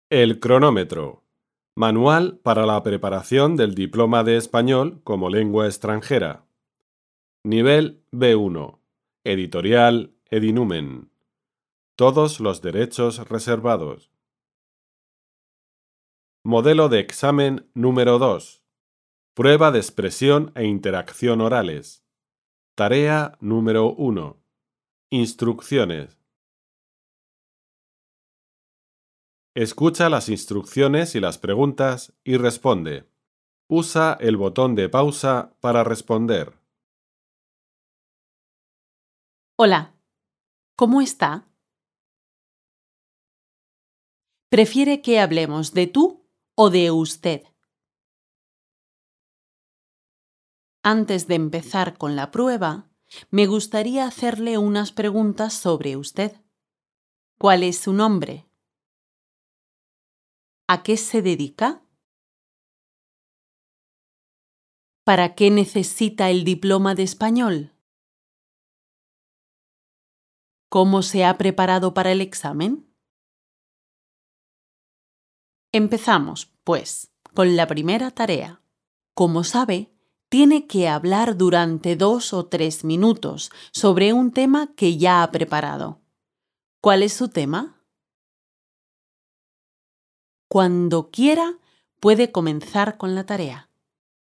El cronómetro. Manual para la preparación del diploma de español como lengua extranjera. Nivel B1. Editorial Edinumen. Todos los derechos reservados. Modelo de examen número 2. Prueba de expresión e interacción orales. Tarea número 1. Instrucciones. Escucha las instrucciones y las preguntas y responde. Usa el botón de pausa para responder. Hola, ¿cómo está? ¿Prefiere que hablemos de tú o de usted? Antes de empezar con la prueba, me gustaría hacerle unas preguntas sobre usted. ¿Cuál es su nombre? ¿A qué se dedica? ¿Para qué necesita el diploma de español? ¿Cómo se ha preparado para el examen? Empezamos, pues, con la primera tarea. Como sabe, tiene que hablar durante 2 o 3 minutos sobre un tema que ya ha preparado. ¿Cuál es su tema? Cuando quiera, puede comenzar con la tarea.